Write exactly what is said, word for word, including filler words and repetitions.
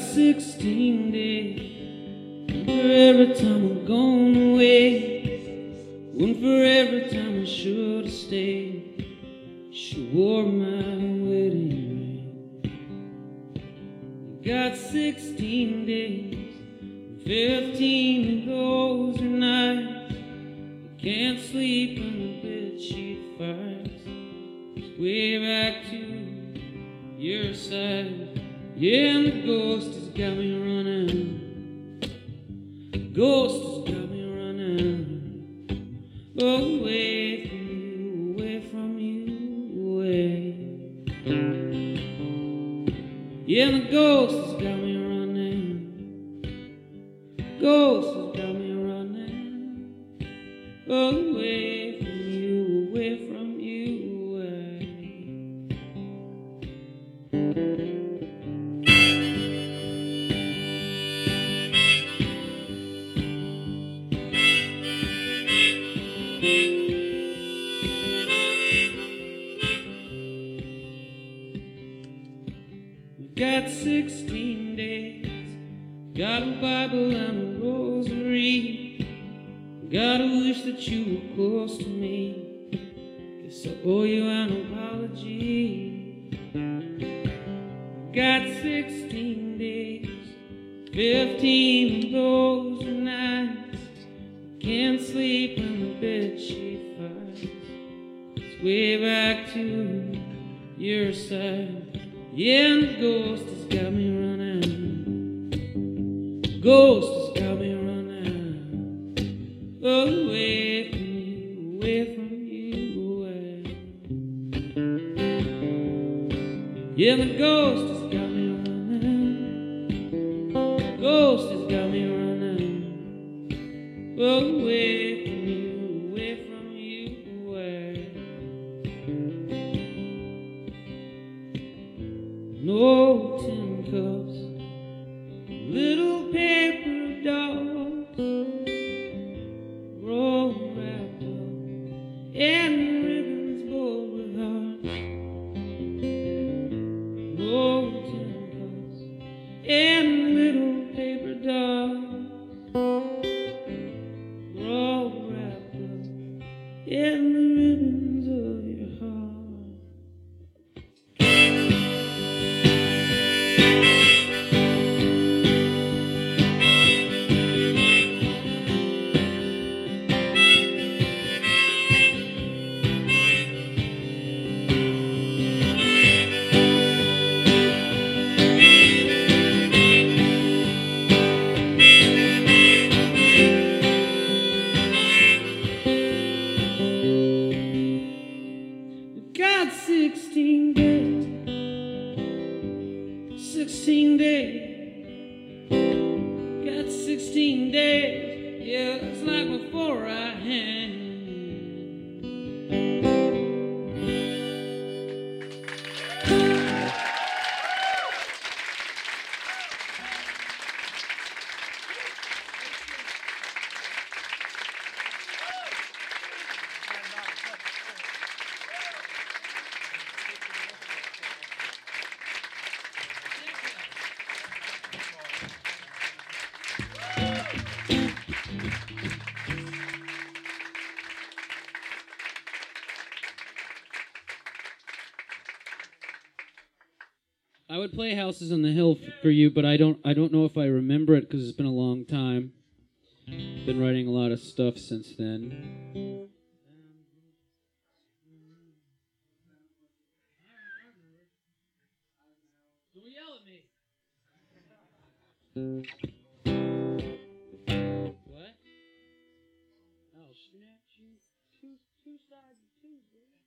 sixteen days. One for every time I'm gone away. One for every time I should have stayed. She wore my wedding ring. You got sixteen days. Fifteen of those are nights you can't sleep in the bedsheet fights. It's way back to your side. Yeah, and the ghost has got me running. Ghost has got me running. Away from you, away from you, away. Yeah, and the ghost has got me running. Ghost has got me running. Away from you, away from you, away. We've got sixteen days. Got a Bible and a rosary. Gotta wish that you were close to me. Guess I owe you an apology. Got sixteen days. Fifteen of those are nights can't sleep in the bedsheet fights. It's way back to your side. Yeah, and the ghost has got me running. Ghost has got me running. Away from you, away from you, away. Yeah, the ghost has got me running. Ghost has got me running. Away from you, away from you, away. No tin cups, little paper dolls, roll wrapped up and ribbons bold with hearts. No tin cups and little paper dolls, roll wrapped up in the ribbons of your heart. Got sixteen days. Sixteen days. Got sixteen days. Yeah, it's like before I hand. I would play Houses on the Hill f- for you, but I don't. I don't know if I remember it because it's been a long time. Been writing a lot of stuff since then. Don't yell at me. What? I'll snatch you two, two sides of two, baby.